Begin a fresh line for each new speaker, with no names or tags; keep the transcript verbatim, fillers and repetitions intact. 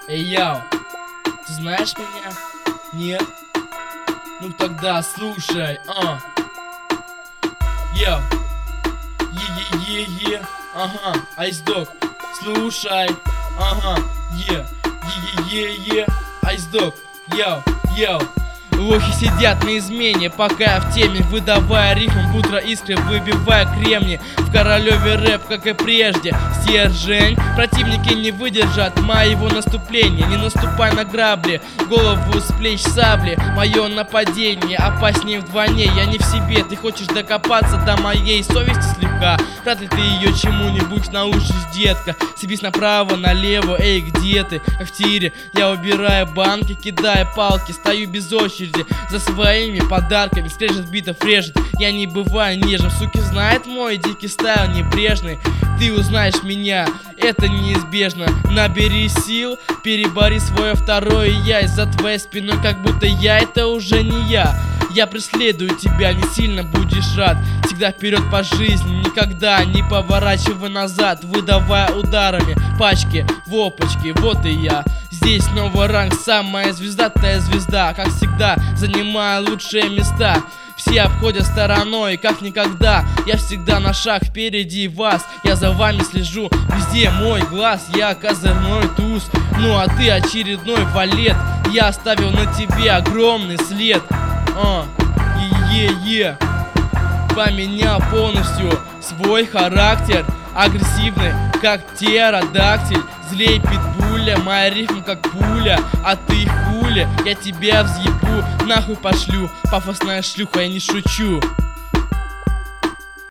Эй, яу, ты знаешь меня? Нет? Ну тогда слушай, а. Яу. Е-е-е-е. Ага, Айсдог. Слушай. Ага. Е. Е-е-е-е. Айсдог. Яу. Яу. Лохи сидят на измене, пока я в теме, выдавая рифм, будто искры, выбивая кремни. В Королеве рэп, как и прежде, стержень. Противники не выдержат моего наступления. Не наступай на грабли, голову с плеч сабли. Мое нападение опаснее вдвойне. Я не в себе, ты хочешь докопаться до моей совести слегка. Вряд ли ты ее чему-нибудь научишь, детка. Сибись направо, налево, эй, где ты? Как в тире, я убираю банки, кидаю палки, стою без очереди за своими подарками, скрежет битов режет. Я не бываю нежным, суки знает мой дикий стайл небрежный. Ты узнаешь меня, это неизбежно. Набери сил, перебори свое второе я. За твоей спиной, как будто я, это уже не я. Я преследую тебя, не сильно будешь рад. Всегда вперед по жизни, никогда не поворачивай назад, выдавая ударами пачки в опачки. Вот и я, здесь новый ранг, самая звездатая звезда. Как всегда, занимая лучшие места. Все обходят стороной, как никогда. Я всегда на шаг впереди вас. Я за вами слежу, везде мой глаз. Я козырной туз, ну а ты очередной валет. Я оставил на тебе огромный след. А, е-е-е. Поменял полностью свой характер. Агрессивный, как птеродактиль. Злей питбуля, моя рифма как пуля. А ты хуля, я тебя взъебу, нахуй пошлю. Пафосная шлюха, я не шучу.